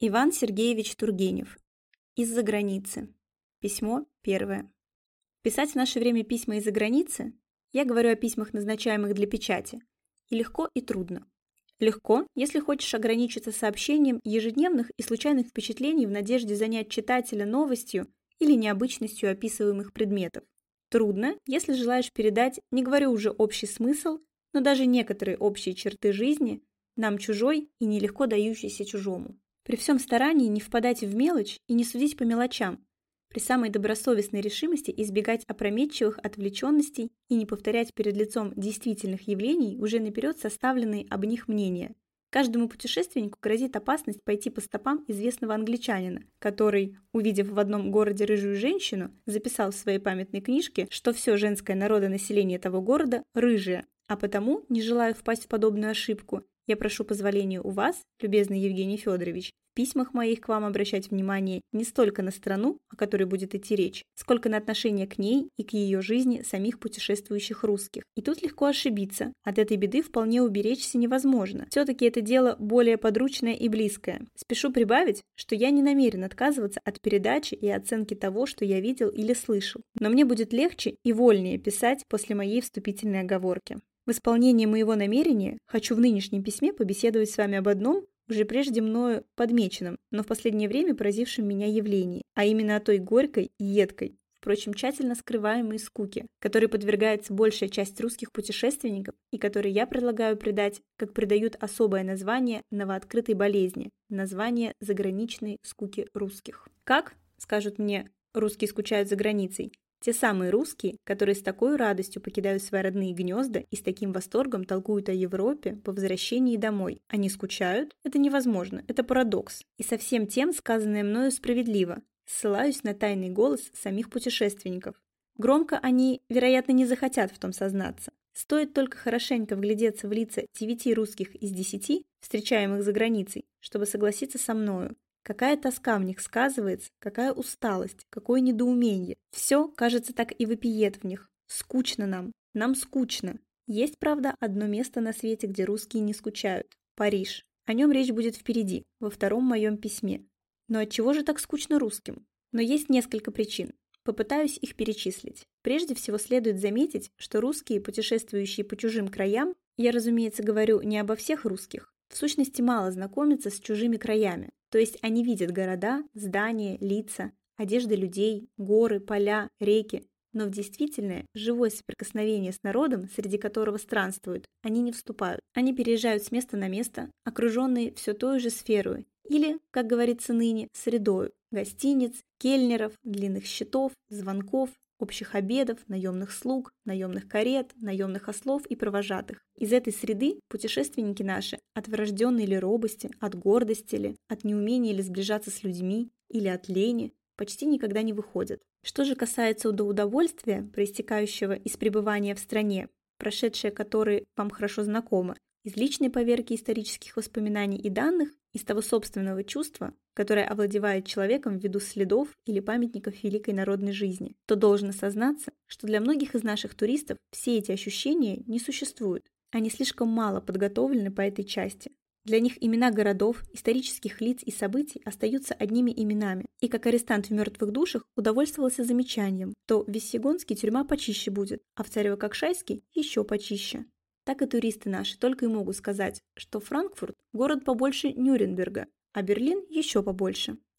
Иван Сергеевич Тургенев. Из-за границы. Письмо первое. Писать в наше время письма из-за границы, я говорю о письмах, назначаемых для печати, и легко, и трудно. Легко, если хочешь ограничиться сообщением ежедневных и случайных впечатлений в надежде занять читателя новостью или необычностью описываемых предметов. Трудно, если желаешь передать, не говорю уже общий смысл, но даже некоторые общие черты жизни, нам чужой и нелегко дающейся чужому. При всем старании не впадать в мелочь и не судить по мелочам, при самой добросовестной решимости избегать опрометчивых отвлеченностей и не повторять перед лицом действительных явлений уже наперед составленные об них мнения. Каждому путешественнику грозит опасность пойти по стопам известного англичанина, который, увидев в одном городе рыжую женщину, записал в своей памятной книжке, что все женское народонаселение того города рыжее, а потому, не желая впасть в подобную ошибку, я прошу позволения у вас, любезный Евгений Федорович, в письмах моих к вам обращать внимание не столько на страну, о которой будет идти речь, сколько на отношение к ней и к ее жизни самих путешествующих русских. И тут легко ошибиться, от этой беды вполне уберечься невозможно. Все-таки это дело более подручное и близкое. Спешу прибавить, что я не намерен отказываться от передачи и оценки того, что я видел или слышал, но мне будет легче и вольнее писать после моей вступительной оговорки. В исполнение моего намерения хочу в нынешнем письме побеседовать с вами об одном, уже прежде мною подмеченном, но в последнее время поразившем меня явлении, а именно о той горькой и едкой, впрочем, тщательно скрываемой скуке, которой подвергается большая часть русских путешественников и которой я предлагаю придать, как придают особое название новооткрытой болезни, название заграничной скуки русских. Как, скажут мне, русские скучают за границей? Те самые русские, которые с такой радостью покидают свои родные гнезда и с таким восторгом толкуют о Европе по возвращении домой. Они скучают? Это невозможно, это парадокс. И со всем тем сказанное мною справедливо. Ссылаюсь на тайный голос самих путешественников. Громко они, вероятно, не захотят в том сознаться. Стоит только хорошенько вглядеться в лица 9 русских из 10, встречаемых за границей, чтобы согласиться со мною. Какая тоска в них сказывается, какая усталость, какое недоумение. Все, кажется, так и вопиет в них. Скучно нам скучно. Есть, правда, одно место на свете, где русские не скучают. Париж. О нем речь будет впереди, во втором моем письме. Но отчего же так скучно русским? Но есть несколько причин. Попытаюсь их перечислить. Прежде всего следует заметить, что русские, путешествующие по чужим краям, я, разумеется, говорю не обо всех русских, в сущности мало знакомятся с чужими краями. То есть они видят города, здания, лица, одежды людей, горы, поля, реки, но в действительное, живое соприкосновение с народом, среди которого странствуют, они не вступают. Они переезжают с места на место, окруженные все той же сферой, или, как говорится ныне, средою, гостиниц, кельнеров, длинных счетов, звонков, общих обедов, наемных слуг, наемных карет, наемных ослов и провожатых. Из этой среды путешественники наши, от врожденной ли робости, от гордости ли, от неумения ли сближаться с людьми, или от лени, почти никогда не выходят. Что же касается удовольствия, проистекающего из пребывания в стране, прошедшее которое вам хорошо знакомо, из личной поверки исторических воспоминаний и данных, из того собственного чувства, которое овладевает человеком ввиду следов или памятников великой народной жизни, то должно сознаться, что для многих из наших туристов все эти ощущения не существуют. Они слишком мало подготовлены по этой части. Для них имена городов, исторических лиц и событий остаются одними именами. И как арестант в мертвых душах удовольствовался замечанием, то в Виссегонске тюрьма почище будет, а в Царево-Кокшайске еще почище. Так и туристы наши только и могут сказать, что Франкфурт – город побольше Нюрнберга, а Берлин еще побольше.